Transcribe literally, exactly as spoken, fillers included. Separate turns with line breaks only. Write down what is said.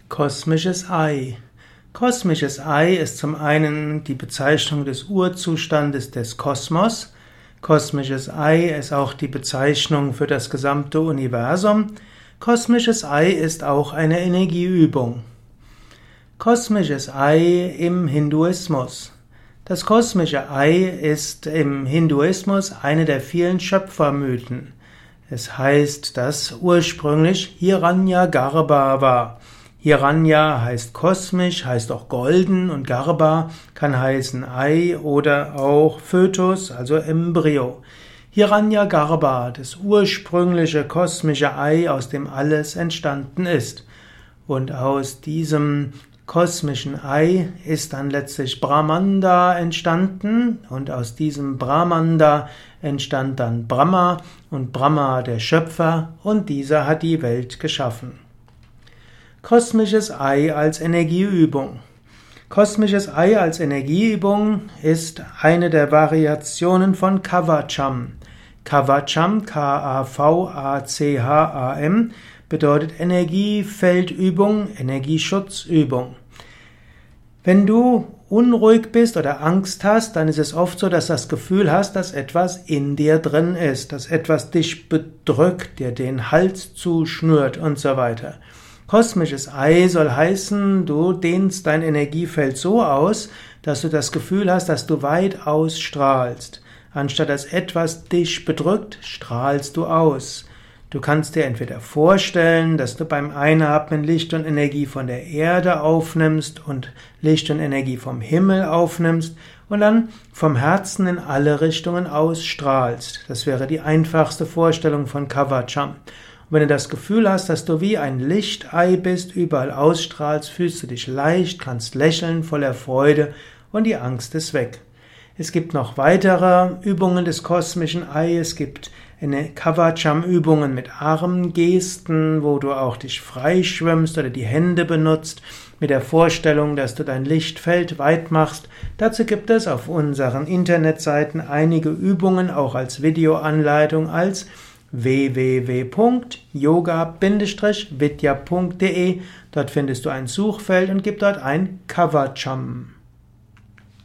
Kosmisches Ei. Kosmisches Ei ist zum einen die Bezeichnung des Urzustandes des Kosmos. Kosmisches Ei ist auch die Bezeichnung für das gesamte Universum. Kosmisches Ei ist auch eine Energieübung. Kosmisches Ei im Hinduismus. Das kosmische Ei ist im Hinduismus eine der vielen Schöpfermythen. Es heißt, dass ursprünglich Hiranyagarbha war. Hiranya heißt kosmisch, heißt auch golden, und Garbha kann heißen Ei oder auch Fötus, also Embryo. Hiranyagarbha, das ursprüngliche kosmische Ei, aus dem alles entstanden ist. Und aus diesem kosmischen Ei ist dann letztlich Brahmanda entstanden, und aus diesem Brahmanda entstand dann Brahma, und Brahma der Schöpfer, und dieser hat die Welt geschaffen. Kosmisches Ei als Energieübung. Kosmisches Ei als Energieübung ist eine der Variationen von Kavacham. Kavacham, K A V A C H A M, bedeutet Energiefeldübung, Energieschutzübung. Wenn du unruhig bist oder Angst hast, dann ist es oft so, dass du das Gefühl hast, dass etwas in dir drin ist, dass etwas dich bedrückt, dir den Hals zuschnürt und so weiter. Kosmisches Ei soll heißen, du dehnst dein Energiefeld so aus, dass du das Gefühl hast, dass du weit ausstrahlst. Anstatt dass etwas dich bedrückt, strahlst du aus. Du kannst dir entweder vorstellen, dass du beim Einatmen Licht und Energie von der Erde aufnimmst und Licht und Energie vom Himmel aufnimmst und dann vom Herzen in alle Richtungen ausstrahlst. Das wäre die einfachste Vorstellung von Kavacham. Und wenn du das Gefühl hast, dass du wie ein Lichtei bist, überall ausstrahlst, fühlst du dich leicht, kannst lächeln voller Freude und die Angst ist weg. Es gibt noch weitere Übungen des kosmischen Ei. Es gibt Kavacham-Übungen mit Armgesten, wo du auch dich freischwimmst oder die Hände benutzt, mit der Vorstellung, dass du dein Lichtfeld weit machst. Dazu gibt es auf unseren Internetseiten einige Übungen, auch als Videoanleitung, als w w w punkt yoga Bindestrich vidya punkt de. Dort findest du ein Suchfeld und gib dort ein Kavacham.